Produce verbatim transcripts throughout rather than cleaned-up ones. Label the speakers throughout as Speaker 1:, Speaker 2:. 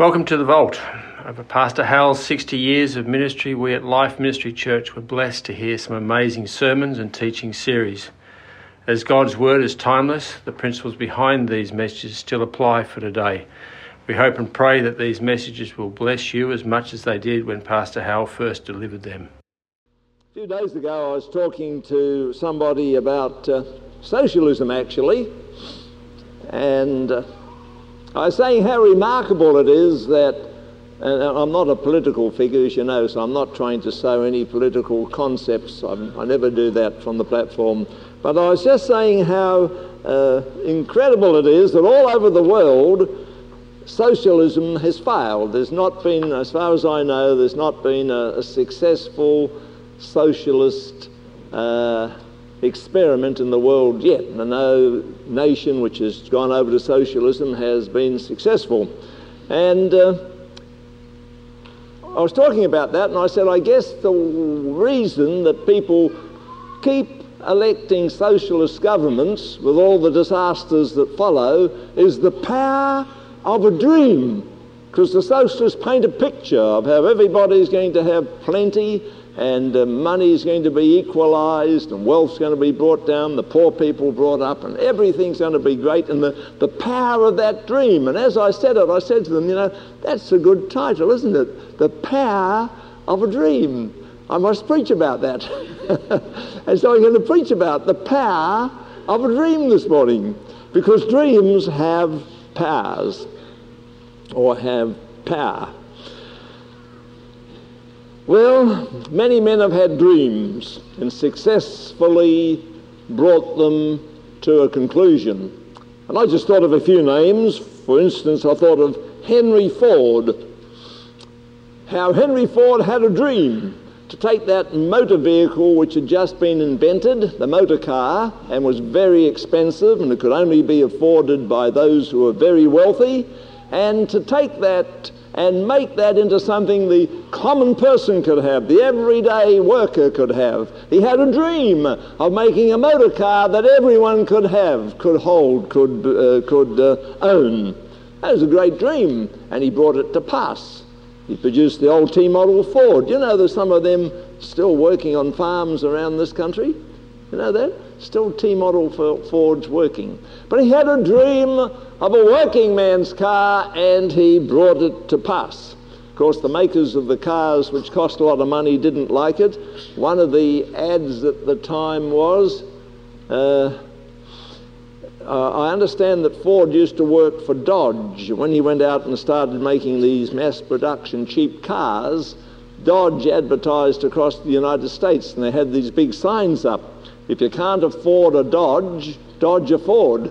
Speaker 1: Welcome to The Vault. Over Pastor Hal's sixty years of ministry, we at Life Ministry Church were blessed to hear some amazing sermons and teaching series. As God's Word is timeless, the principles behind these messages still apply for today. We hope and pray that these messages will bless you as much as they did when Pastor Hal first delivered them.
Speaker 2: A few days ago I was talking to somebody about uh, socialism actually, and uh, I was saying how remarkable it is that, and I'm not a political figure as you know, so I'm not trying to sow any political concepts. I'm, I never do that from the platform. But I was just saying how uh, incredible it is that all over the world socialism has failed. There's not been, as far as I know, there's not been a, a successful socialist uh, experiment in the world yet. And no nation which has gone over to socialism has been successful. And uh, I was talking about that, and I said, I guess the reason that people keep electing socialist governments with all the disasters that follow is the power of a dream. Because the socialists paint a picture of how everybody's going to have plenty, and uh, money is going to be equalised, and wealth's going to be brought down, the poor people brought up, and everything's going to be great, and the, the power of that dream. And as I said it, I said to them, you know, that's a good title, isn't it? The Power of a Dream. I must preach about that. And so I'm going to preach about the power of a dream this morning, because dreams have powers, or have power. Well, many men have had dreams and successfully brought them to a conclusion. And I just thought of a few names. For instance, I thought of Henry Ford. How Henry Ford had a dream to take that motor vehicle which had just been invented, the motor car, and was very expensive and it could only be afforded by those who were very wealthy, and to take that and make that into something the common person could have, the everyday worker could have. He had a dream of making a motor car that everyone could have, could hold, could, uh, could uh, own. That was a great dream, and he brought it to pass. He produced the old T-model Ford. You know, there's some of them still working on farms around this country. You know that? Still T-model Fords working. But he had a dream of a working man's car, and he brought it to pass. Of course, the makers of the cars, which cost a lot of money, didn't like it. One of the ads at the time was, uh, uh, I understand that Ford used to work for Dodge. When he went out and started making these mass production cheap cars, Dodge advertised across the United States, and they had these big signs up. If you can't afford a Dodge, dodge a Ford.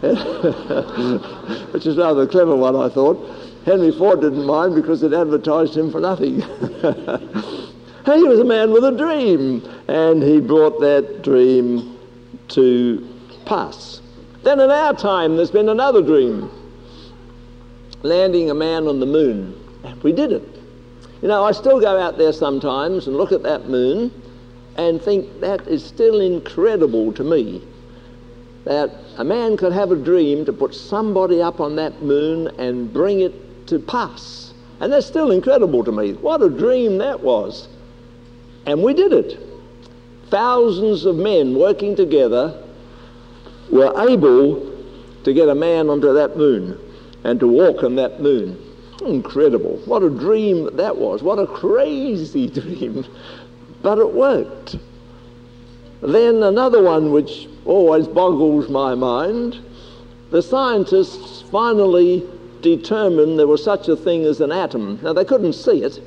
Speaker 2: Which is rather a clever one, I thought. Henry Ford didn't mind because it advertised him for nothing. He was a man with a dream, and he brought that dream to pass. Then in our time, there's been another dream. Landing a man on the moon. We did it. You know, I still go out there sometimes and look at that moon and think that is still incredible to me, that a man could have a dream to put somebody up on that moon and bring it to pass. And that's still incredible to me. What a dream that was. And we did it. Thousands of men working together were able to get a man onto that moon and to walk on that moon. Incredible. What a dream that was. What a crazy dream. But it worked. Then another one which always boggles my mind, the scientists finally determined there was such a thing as an atom. Now, they couldn't see it,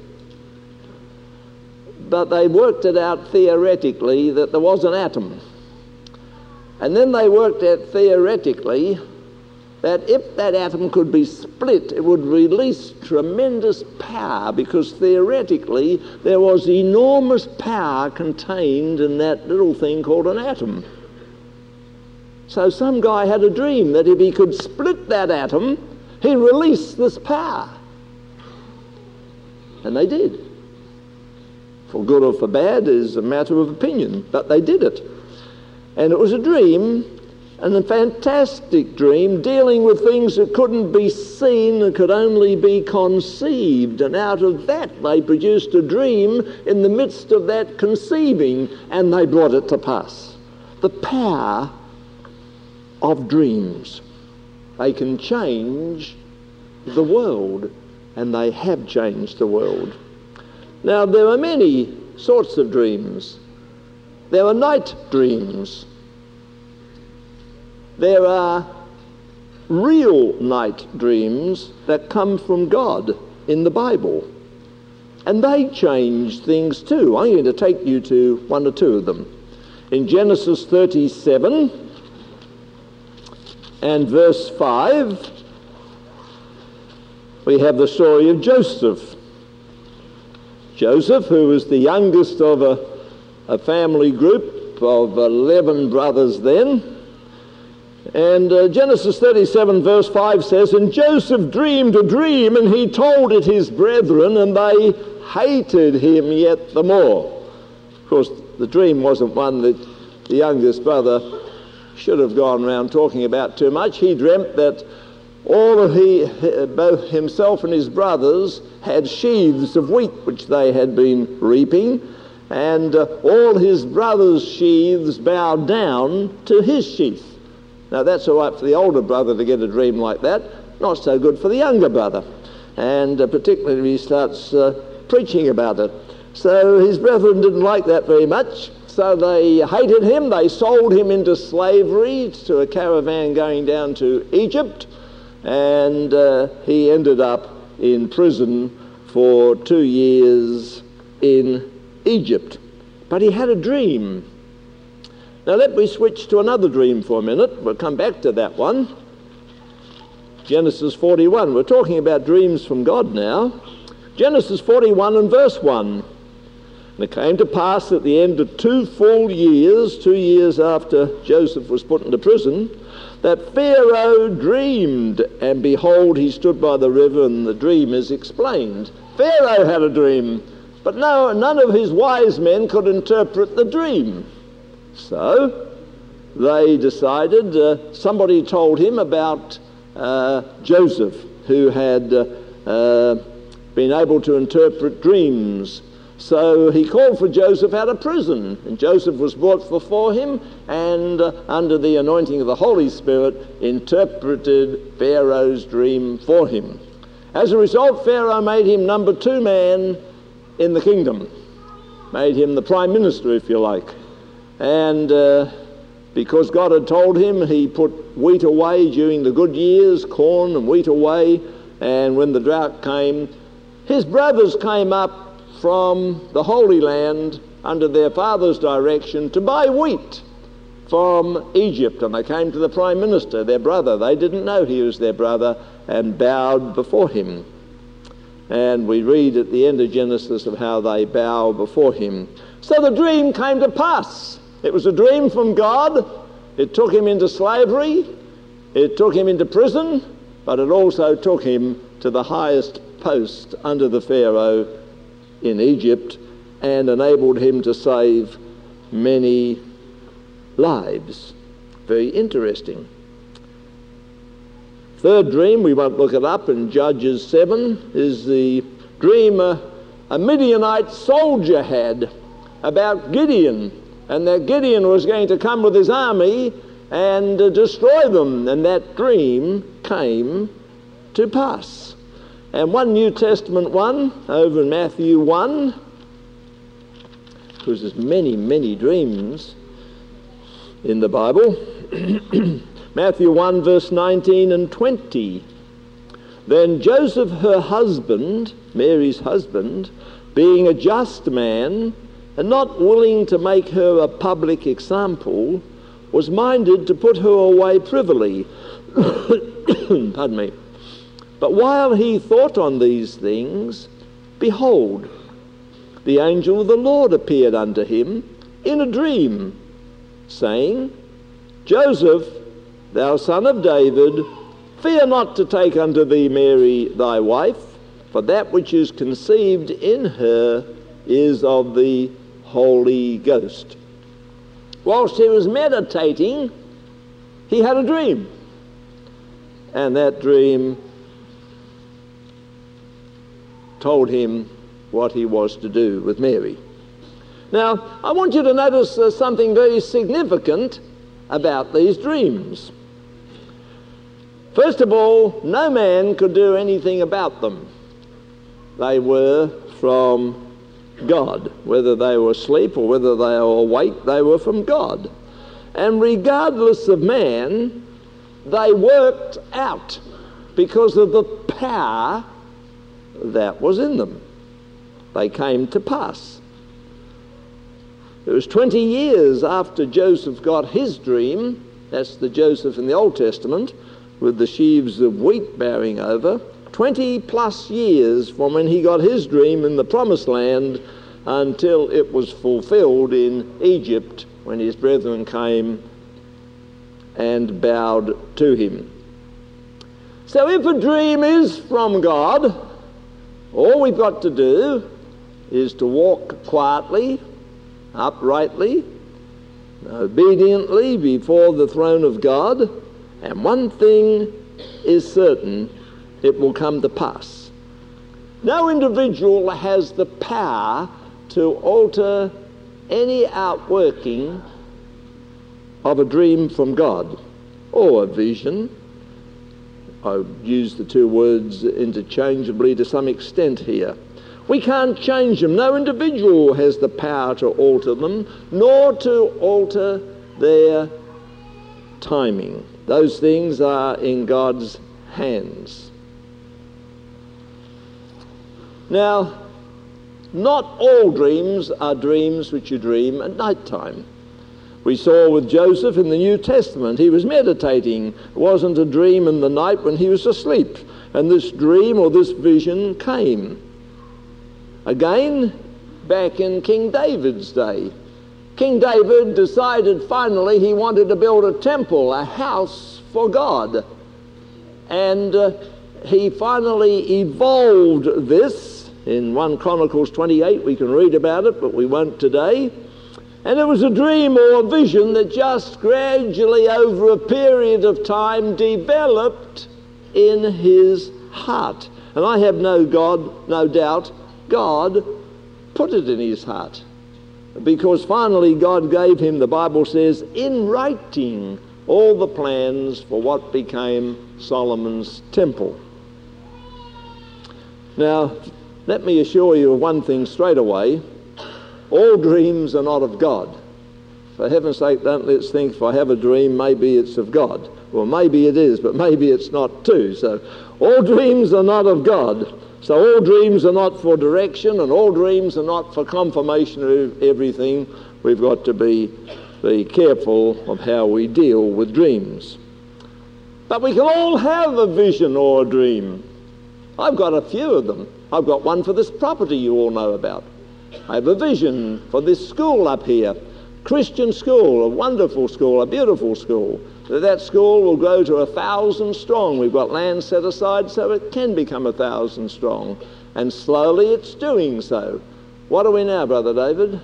Speaker 2: but they worked it out theoretically that there was an atom. And then they worked out theoretically that if that atom could be split, it would release tremendous power, because theoretically there was enormous power contained in that little thing called an atom. So some guy had a dream that if he could split that atom, he'd release this power. And they did. For good or for bad is a matter of opinion, but they did it. And it was a dream And a fantastic dream dealing with things that couldn't be seen and could only be conceived. And out of that they produced a dream in the midst of that conceiving, and they brought it to pass. The power of dreams. They can change the world, and they have changed the world. Now, there are many sorts of dreams. There are night dreams. There are real night dreams that come from God in the Bible. And they change things too. I'm going to take you to one or two of them. In Genesis thirty-seven and verse five, we have the story of Joseph. Joseph, who was the youngest of a, a family group of eleven brothers then. And uh, Genesis thirty-seven verse five says, "And Joseph dreamed a dream, and he told it his brethren, and they hated him yet the more." Of course, the dream wasn't one that the youngest brother should have gone around talking about too much. He dreamt that all of he, both himself and his brothers, had sheaves of wheat which they had been reaping, and uh, all his brothers' sheaves bowed down to his sheaf. Now, that's all right for the older brother to get a dream like that, not so good for the younger brother, and uh, particularly when he starts uh, preaching about it. So his brethren didn't like that very much, so they hated him. They sold him into slavery to a caravan going down to Egypt, and uh, he ended up in prison for two years in Egypt. But he had a dream. Now let me switch to another dream for a minute. We'll come back to that one. Genesis forty-one. We're talking about dreams from God now. Genesis forty-one and verse one. "And it came to pass at the end of two full years, two years after Joseph was put into prison, that Pharaoh dreamed, and behold, he stood by the river," and the dream is explained. Pharaoh had a dream, but no, none of his wise men could interpret the dream. So they decided, uh, somebody told him about uh, Joseph, who had uh, uh, been able to interpret dreams. So he called for Joseph out of prison, and Joseph was brought before him, and uh, under the anointing of the Holy Spirit, interpreted Pharaoh's dream for him. As a result, Pharaoh made him number two man in the kingdom, made him the prime minister, if you like. And uh, because God had told him, he put wheat away during the good years, corn and wheat away, and when the drought came, his brothers came up from the Holy Land under their father's direction to buy wheat from Egypt, and they came to the prime minister, their brother. They didn't know he was their brother, and bowed before him. And we read at the end of Genesis of how they bow before him. So the dream came to pass. It was a dream from God. It took him into slavery. It took him into prison, but it also took him to the highest post under the Pharaoh in Egypt, and enabled him to save many lives. Very interesting. Third dream, we won't look it up, in Judges seven, is the dream a, a Midianite soldier had about Gideon, and that Gideon was going to come with his army and uh, destroy them, and that dream came to pass. And one New Testament one, over in Matthew one, because there's many, many dreams in the Bible. Matthew one, verse nineteen and twenty. "Then Joseph, her husband," Mary's husband, "being a just man, and not willing to make her a public example, was minded to put her away privily." Pardon me. "But while he thought on these things, behold, the angel of the Lord appeared unto him in a dream, saying, Joseph, thou son of David, fear not to take unto thee Mary thy wife, for that which is conceived in her is of the Holy Ghost." Whilst he was meditating, he had a dream. And that dream told him what he was to do with Mary. Now, I want you to notice uh, something very significant about these dreams. First of all, no man could do anything about them. They were from God. Whether they were asleep or whether they were awake, they were from God. And regardless of man, they worked out because of the power that was in them. They came to pass. It was twenty years after Joseph got his dream, that's the Joseph in the Old Testament, with the sheaves of wheat bearing over, twenty plus years from when he got his dream in the Promised Land until it was fulfilled in Egypt when his brethren came and bowed to him. So if a dream is from God, all we've got to do is to walk quietly, uprightly, obediently before the throne of God, and one thing is certain, it will come to pass. No individual has the power to alter any outworking of a dream from God or a vision. I use the two words interchangeably to some extent here. We can't change them. No individual has the power to alter them, nor to alter their timing. Those things are in God's hands. Now, not all dreams are dreams which you dream at night time. We saw with Joseph in the New Testament, he was meditating. It wasn't a dream in the night when he was asleep. And this dream or this vision came. Again, back in King David's day, King David decided finally he wanted to build a temple, a house for God. And uh, he finally evolved this. In First Chronicles twenty-eight, we can read about it, but we won't today. And it was a dream or a vision that just gradually over a period of time developed in his heart. And I have no God, no doubt, God put it in his heart. Because finally God gave him, the Bible says, in writing all the plans for what became Solomon's temple. Now, let me assure you of one thing straight away. All dreams are not of God. For heaven's sake, don't let's think if I have a dream, maybe it's of God. Well, maybe it is, but maybe it's not too. So all dreams are not of God. So all dreams are not for direction, and all dreams are not for confirmation of everything. We've got to be, be careful of how we deal with dreams. But we can all have a vision or a dream. I've got a few of them. I've got one for this property you all know about. I have a vision for this school up here, Christian school, a wonderful school, a beautiful school. That school will grow to a thousand strong. We've got land set aside so it can become a thousand strong. And slowly it's doing so. What are we now, Brother David?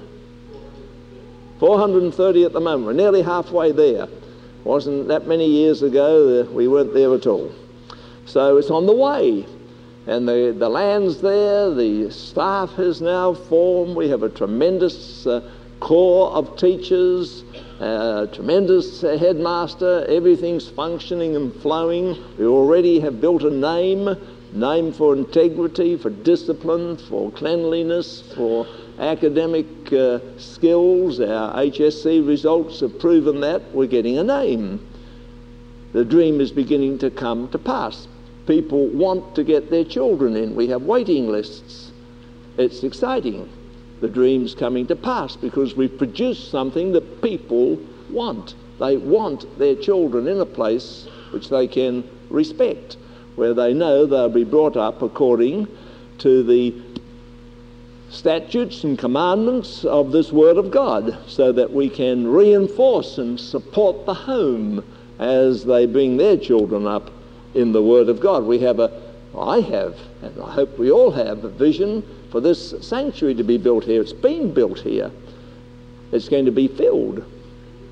Speaker 2: four hundred thirty at the moment. We're nearly halfway there. Wasn't that many years ago, we weren't there at all. So it's on the way. And the, the land's there, the staff has now formed. We have a tremendous uh, corps of teachers, a tremendous uh, headmaster. Everything's functioning and flowing. We already have built a name, name for integrity, for discipline, for cleanliness, for academic uh, skills. Our H S C results have proven that. We're getting a name. The dream is beginning to come to pass. People want to get their children in. We have waiting lists. It's exciting. The dream's coming to pass because we've produced something that people want. They want their children in a place which they can respect, where they know they'll be brought up according to the statutes and commandments of this Word of God, so that we can reinforce and support the home as they bring their children up in the Word of God. We have a, I have, and I hope we all have, a vision for this sanctuary to be built here. It's been built here. It's going to be filled.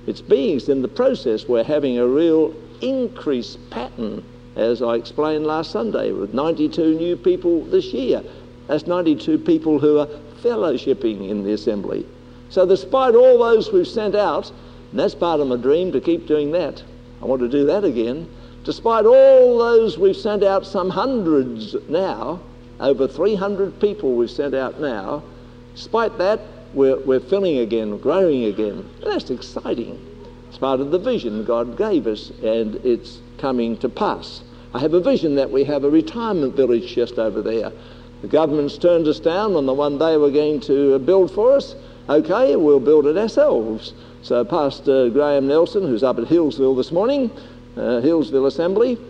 Speaker 2: it's being, it's in the process. We're having a real increased pattern, as I explained last Sunday, with ninety-two new people this year. That's ninety-two people who are fellowshipping in the assembly. So despite all those we've sent out, and that's part of my dream, to keep doing that. I want to do that again. Despite all those we've sent out, some hundreds now, over three hundred people we've sent out now, despite that, we're, we're filling again, growing again. And that's exciting. It's part of the vision God gave us, and it's coming to pass. I have a vision that we have a retirement village just over there. The government's turned us down on the one they were going to build for us. Okay, we'll build it ourselves. So Pastor Graham Nelson, who's up at Hillsville this morning, uh, Hillsville Assembly,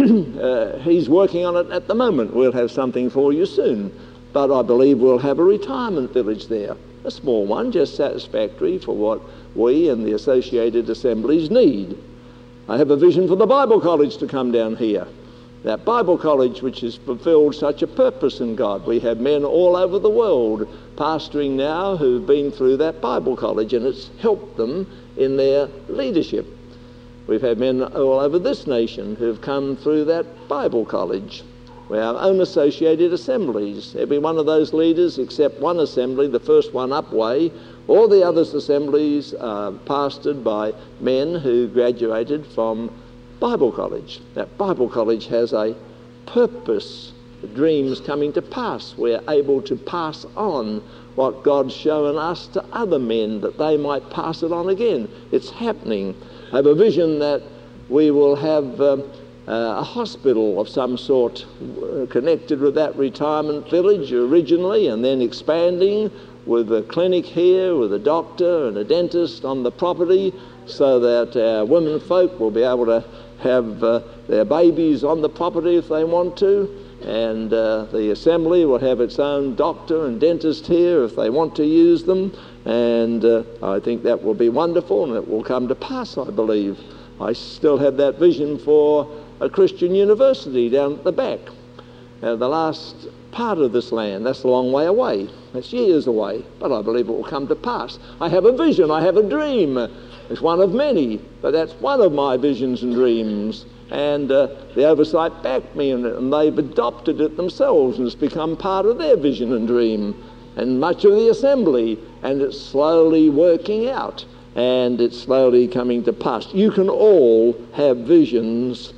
Speaker 2: uh, he's working on it at the moment. We'll have something for you soon. But I believe we'll have a retirement village there. A small one, just satisfactory for what we and the associated assemblies need. I have a vision for the Bible College to come down here. That Bible College which has fulfilled such a purpose in God. We have men all over the world pastoring now who've been through that Bible College, and it's helped them in their leadership. We've had men all over this nation who've come through that Bible College. We have our own associated assemblies. Every one of those leaders, except one assembly, the first one Upway, all the other assemblies are pastored by men who graduated from Bible College. That Bible College has a purpose, the dreams coming to pass. We're able to pass on what God's shown us to other men, that they might pass it on again. It's happening. I have a vision that we will have um, uh, a hospital of some sort uh, connected with that retirement village originally, and then expanding with a clinic here, with a doctor and a dentist on the property, so that our women folk will be able to have uh, their babies on the property if they want to, and uh, the assembly will have its own doctor and dentist here if they want to use them, and uh, I think that will be wonderful, and it will come to pass, I believe. I still have that vision for a Christian university down at the back. Uh, the last part of this land, that's a long way away. That's years away, but I believe it will come to pass. I have a vision, I have a dream. It's one of many, but that's one of my visions and dreams. And uh, the oversight backed me, and, and they've adopted it themselves, and it's become part of their vision and dream, and much of the assembly, and it's slowly working out, and it's slowly coming to pass. You can all have visions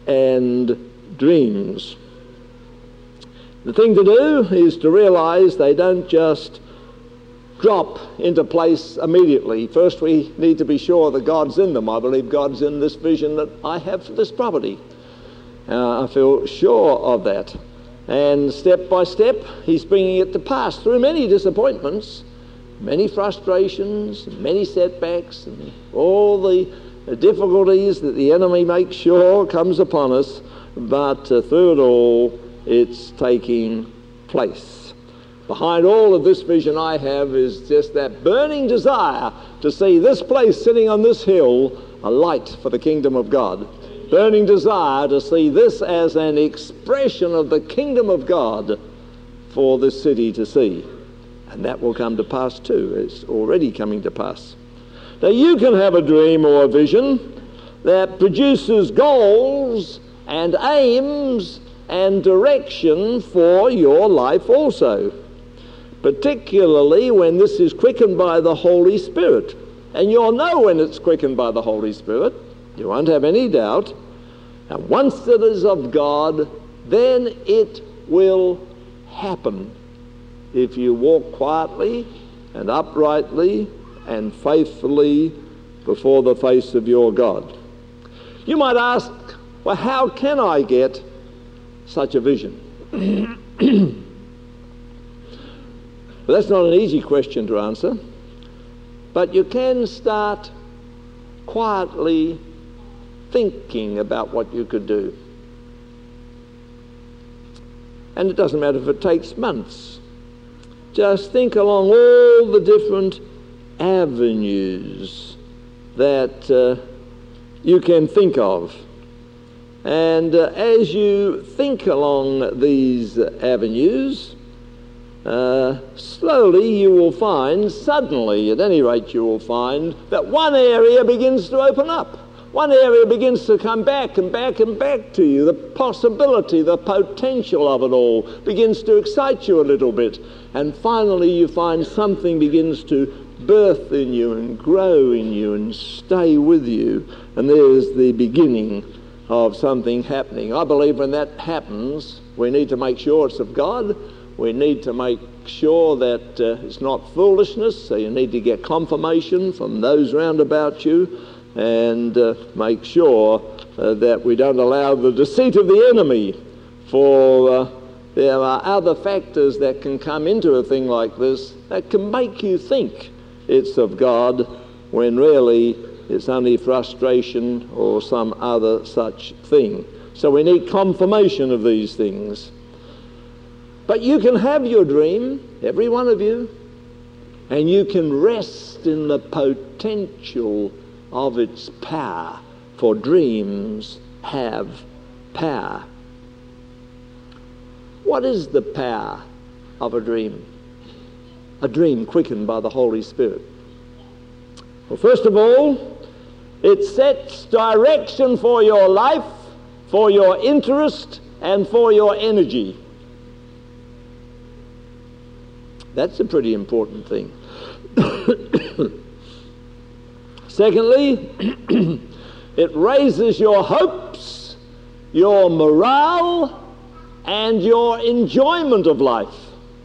Speaker 2: and dreams. The thing to do is to realize they don't just drop into place immediately. First, we need to be sure that God's in them. I believe God's in this vision that I have for this property. Uh, I feel sure of that. And step by step, he's bringing it to pass through many disappointments, many frustrations, many setbacks, and all the difficulties that the enemy makes sure comes upon us. But uh, through it all, it's taking place. Behind all of this vision I have is just that burning desire to see this place sitting on this hill a light for the kingdom of God. Burning desire to see this as an expression of the kingdom of God for this city to see. And that will come to pass too. It's already coming to pass. Now you can have a dream or a vision that produces goals and aims and direction for your life also, particularly when this is quickened by the Holy Spirit. And you'll know when it's quickened by the Holy Spirit. You won't have any doubt. And once it is of God, then it will happen if you walk quietly and uprightly and faithfully before the face of your God. You might ask, well, how can I get such a vision? Well, that's not an easy question to answer, but you can start quietly thinking about what you could do. And it doesn't matter if it takes months. Just think along all the different avenues that uh, you can think of. And uh, as you think along these avenues, uh, slowly you will find, suddenly at any rate you will find, that one area begins to open up. One area begins to come back and back and back to you. The possibility, the potential of it all begins to excite you a little bit. And finally you find something begins to birth in you and grow in you and stay with you. And there's the beginning of something happening. I believe when that happens, we need to make sure it's of God. We need to make sure that uh, it's not foolishness. So you need to get confirmation from those round about you, and uh, make sure uh, that we don't allow the deceit of the enemy. For uh, there are other factors that can come into a thing like this that can make you think it's of God, when really it's only frustration or some other such thing. So we need confirmation of these things. But you can have your dream, every one of you, and you can rest in the potential of its power, for dreams have power. What is the power of a dream? A dream quickened by the Holy Spirit. Well, first of all, it sets direction for your life, for your interest, and for your energy. That's a pretty important thing. Secondly, it raises your hopes, your morale, and your enjoyment of life.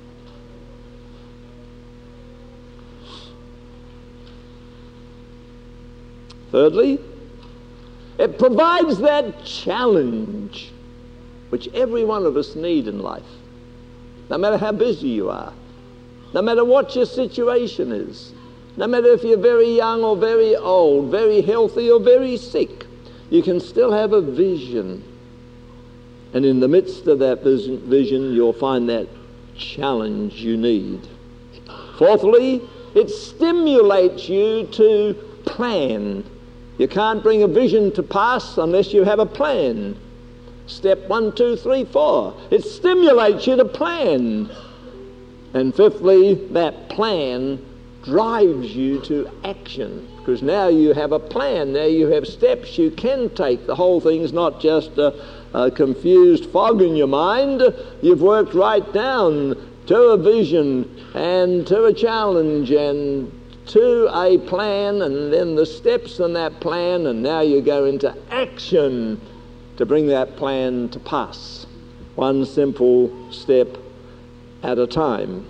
Speaker 2: Thirdly, it provides that challenge which every one of us need in life, no matter how busy you are, no matter what your situation is. No matter if you're very young or very old, very healthy or very sick, you can still have a vision. And in the midst of that vision, you'll find that challenge you need. Fourthly, it stimulates you to plan. You can't bring a vision to pass unless you have a plan. Step one, two, three, four. It stimulates you to plan. And fifthly, that plan drives you to action, because now you have a plan, now you have steps you can take. The whole thing's not just a, a confused fog in your mind. You've worked right down to a vision and to a challenge and to a plan, and then the steps in that plan, and now you go into action to bring that plan to pass, one simple step at a time.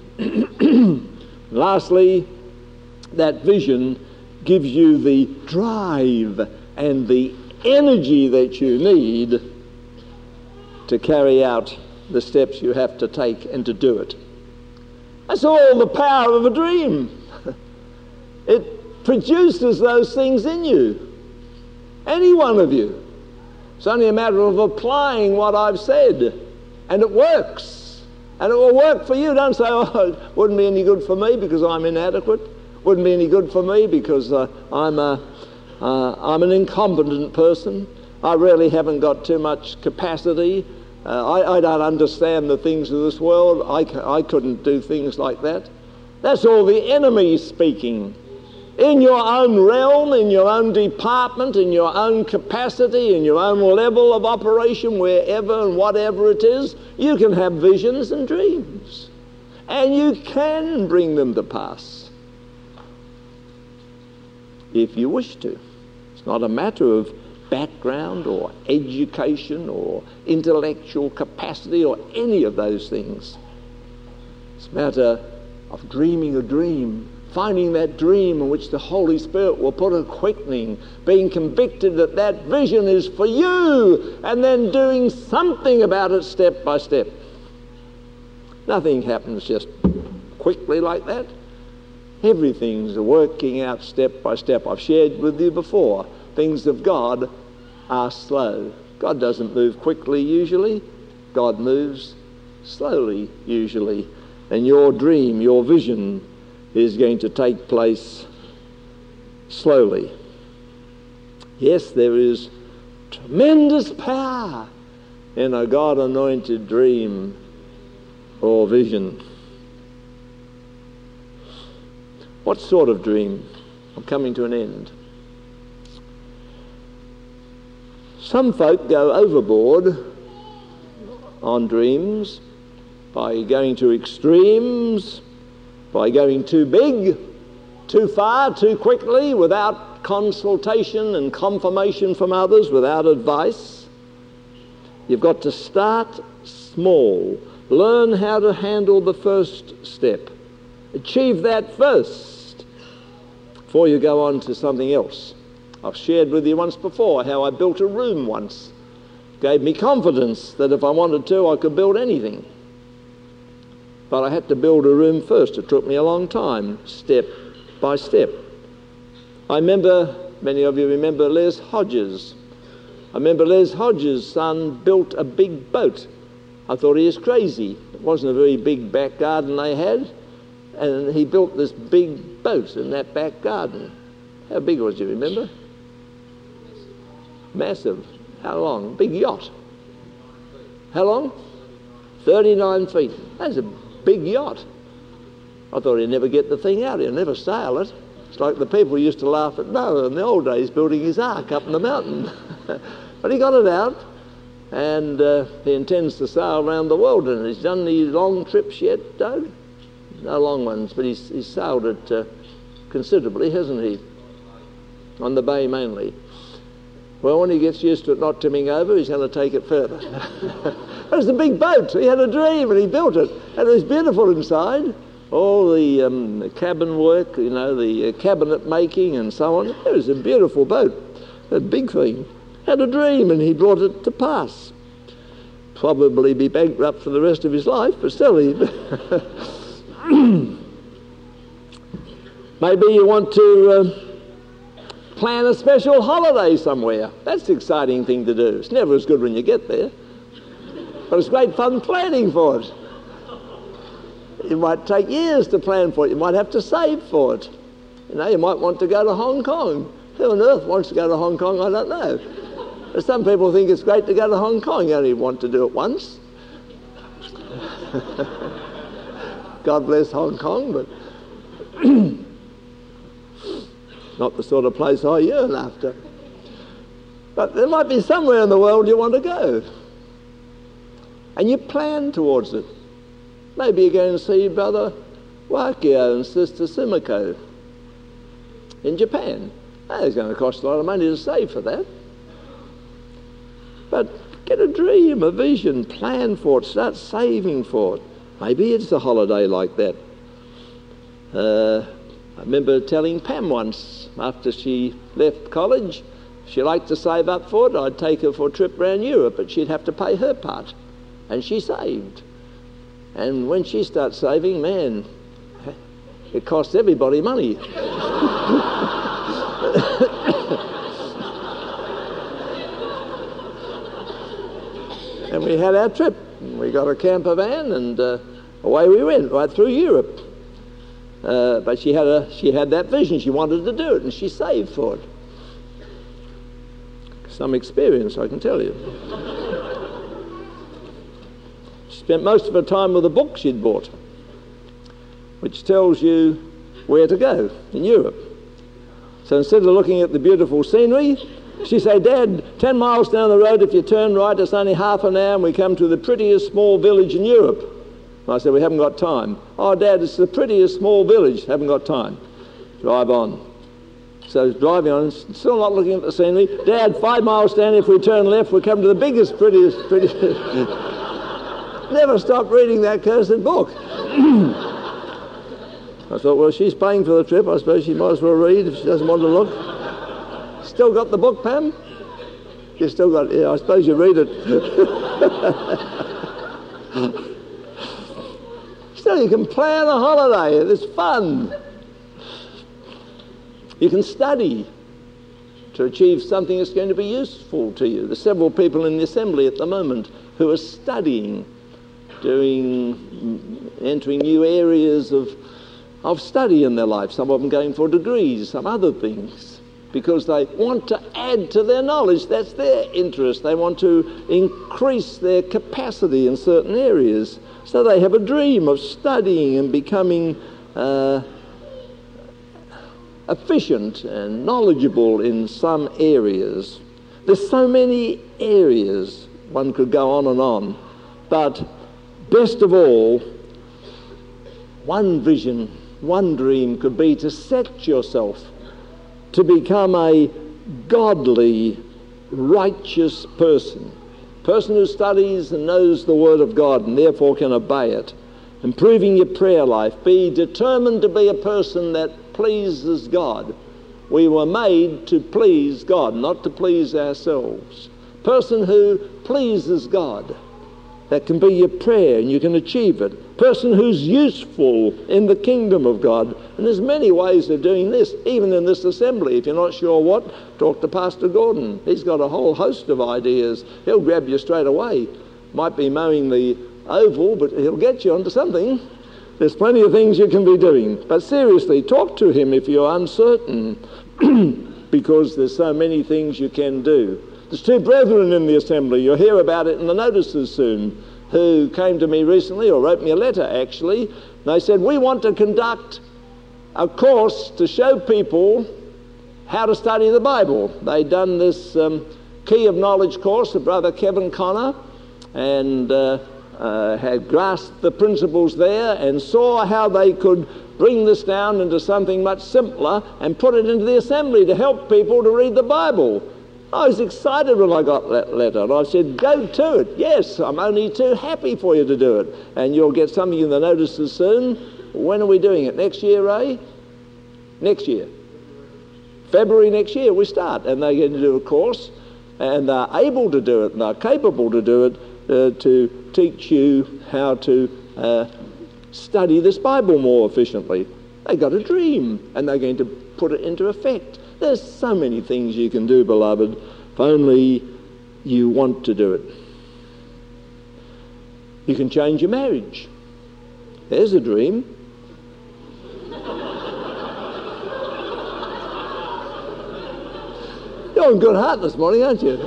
Speaker 2: Lastly, that vision gives you the drive and the energy that you need to carry out the steps you have to take and to do it. That's all the power of a dream. It produces those things in you, any one of you. It's only a matter of applying what I've said, and it works. And it will work for you. Don't say, oh, it wouldn't be any good for me because I'm inadequate. Wouldn't be any good for me because uh, I'm, a, uh, I'm an incompetent person. I really haven't got too much capacity. Uh, I, I don't understand the things of this world. I, I couldn't do things like that. That's all the enemy speaking. In your own realm, in your own department, in your own capacity, in your own level of operation, wherever and whatever it is, you can have visions and dreams. And you can bring them to pass, if you wish to. It's not a matter of background or education or intellectual capacity or any of those things. It's a matter of dreaming a dream, finding that dream in which the Holy Spirit will put a quickening, being convicted that that vision is for you, and then doing something about it step by step. Nothing happens just quickly like that. Everything's working out step by step. I've shared with you before, things of God are slow. God doesn't move quickly usually. God moves slowly usually. And your dream, your vision, is going to take place slowly. Yes, there is tremendous power in a God-anointed dream or vision. What sort of dream? I'm coming to an end. Some folk go overboard on dreams by going to extremes, by going too big, too far, too quickly, without consultation and confirmation from others, without advice. You've got to start small. Learn how to handle the first step. Achieve that first before you go on to something else. I've shared with you once before how I built a room once. Gave me confidence that if I wanted to, I could build anything. But I had to build a room first. It took me a long time, step by step. I remember, many of you remember Les Hodges. I remember Les Hodges' son built a big boat. I thought he was crazy. It wasn't a very big back garden they had. And he built this big boat in that back garden. How big was it, you remember? Massive. How long? Big yacht. How long? thirty-nine feet. That's a big yacht. I thought he'd never get the thing out. He'd never sail it. It's like the people used to laugh at Noah in the old days building his ark up in the mountain. But he got it out, and uh, he intends to sail around the world. And he's done these long trips yet, Doug? No long ones, but he's, he's sailed it uh, considerably, hasn't he? On the bay mainly. Well, when he gets used to it not tipping over, he's going to take it further. It was a big boat. He had a dream and he built it. And it was beautiful inside. All the, um, the cabin work, you know, the uh, cabinet making and so on. It was a beautiful boat. A big thing. Had a dream and he brought it to pass. Probably be bankrupt for the rest of his life, but still he... Maybe you want to... Uh, plan a special holiday somewhere. That's the exciting thing to do. It's never as good when you get there, but it's great fun planning for it. It might take years to plan for it. You might have to save for it. You know, you might want to go to Hong Kong. Who on earth wants to go to Hong Kong? I don't know. But some people think it's great to go to Hong Kong. You only want to do it once. God bless Hong Kong, but not the sort of place I yearn after. But there might be somewhere in the world you want to go. And you plan towards it. Maybe you're going to see Brother Wakio and Sister Simiko in Japan. Oh, it's going to cost a lot of money to save for that. But get a dream, a vision, plan for it, start saving for it. Maybe it's a holiday like that. Uh, I remember telling Pam once, after she left college, she liked to save up for it. I'd take her for a trip around Europe, but she'd have to pay her part. And she saved. And when she starts saving, man, it costs everybody money. And we had our trip. We got a camper van and uh, away we went, right through Europe. Uh, but she had a she had that vision. She wanted to do it, and she saved for it. Some experience, I can tell you. She spent most of her time with a book she'd bought, which tells you where to go in Europe. So instead of looking at the beautiful scenery, she said, "Dad, ten miles down the road, if you turn right, it's only half an hour, and we come to the prettiest small village in Europe." I said, "We haven't got time." "Oh, Dad, it's the prettiest small village." "Haven't got time." Drive on. So driving on, still not looking at the scenery. "Dad, five miles down, if we turn left, we come to the biggest, prettiest, prettiest... Never stopped reading that cursed book. I thought, well, she's paying for the trip. I suppose she might as well read if she doesn't want to look. Still got the book, Pam? You still got it? Yeah, I suppose you read it. Still, you can plan a holiday. It's fun. You can study to achieve something that's going to be useful to you. There's several people in the assembly at the moment who are studying, doing, entering new areas of, of study in their life. Some of them going for degrees, some other things, because they want to add to their knowledge. That's their interest. They want to increase their capacity in certain areas. So they have a dream of studying and becoming uh, efficient and knowledgeable in some areas. There's so many areas, one could go on and on, but best of all, one vision, one dream could be to set yourself to become a godly, righteous person. Person who studies and knows the Word of God and therefore can obey it. Improving your prayer life. Be determined to be a person that pleases God. We were made to please God, not to please ourselves. Person who pleases God. That can be your prayer and you can achieve it. Person who's useful in the kingdom of God. And there's many ways of doing this, even in this assembly. If you're not sure what, talk to Pastor Gordon. He's got a whole host of ideas. He'll grab you straight away. Might be mowing the oval, but he'll get you onto something. There's plenty of things you can be doing. But seriously, talk to him if you're uncertain, because there's so many things you can do. There's two brethren in the assembly, you'll hear about it in the notices soon, who came to me recently, or wrote me a letter actually. They said, we want to conduct a course to show people how to study the Bible. They'd done this um, Key of Knowledge course with Brother Kevin Connor, and uh, uh, had grasped the principles there and saw how they could bring this down into something much simpler and put it into the assembly to help people to read the Bible. I was excited when I got that letter, and I said, go to it. Yes, I'm only too happy for you to do it. And you'll get something in the notices soon. When are we doing it? Next year, Ray? Next year. February next year we start, and they're going to do a course, and they're able to do it, and they're capable to do it, uh, to teach you how to uh, study this Bible more efficiently. They've got a dream, and they're going to put it into effect. There's so many things you can do, beloved, if only you want to do it. You can change your marriage. There's a dream. You're in good heart this morning, aren't you?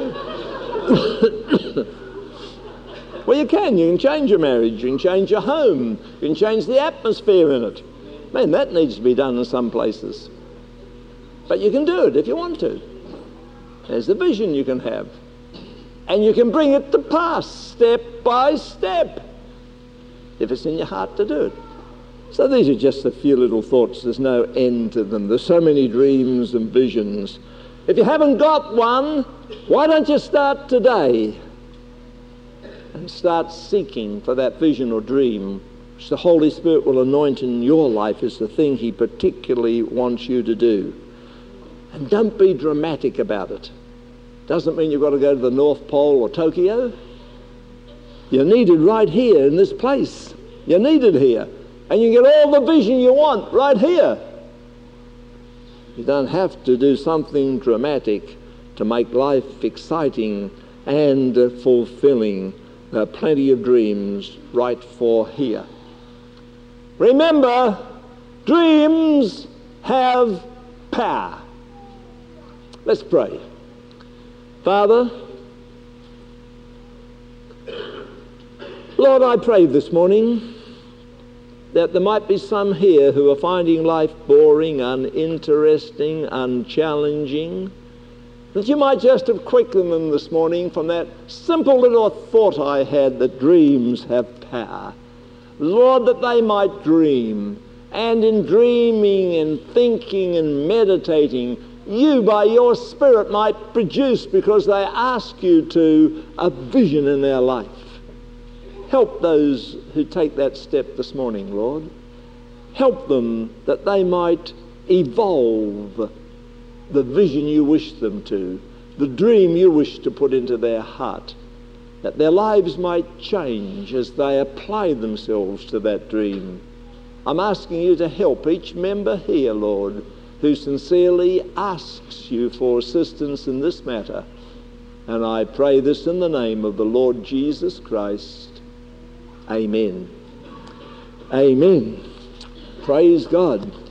Speaker 2: Well, you can. You can change your marriage. You can change your home. You can change the atmosphere in it. Man, that needs to be done in some places. But you can do it if you want to. There's the vision you can have. And you can bring it to pass step by step if it's in your heart to do it. So these are just a few little thoughts. There's no end to them. There's so many dreams and visions. If you haven't got one, why don't you start today and start seeking for that vision or dream which the Holy Spirit will anoint in your life as the thing He particularly wants you to do. And don't be dramatic about it. Doesn't mean you've got to go to the North Pole or Tokyo. You're needed right here in this place. You're needed here. And you get all the vision you want right here. You don't have to do something dramatic to make life exciting and uh, fulfilling. There are plenty of dreams right for here. Remember, dreams have power. Let's pray. Father, Lord, I pray this morning that there might be some here who are finding life boring, uninteresting, unchallenging, that you might just have quickened them this morning from that simple little thought I had that dreams have power. Lord, that they might dream, and in dreaming and thinking and meditating, you by your Spirit might produce, because they ask you to, a vision in their life. Help those who take that step this morning, Lord. Help them that they might evolve the vision you wish them to, the dream you wish to put into their heart, that their lives might change as they apply themselves to that dream. I'm asking you to help each member here, Lord, who sincerely asks you for assistance in this matter. And I pray this in the name of the Lord Jesus Christ. Amen. Amen. Praise God.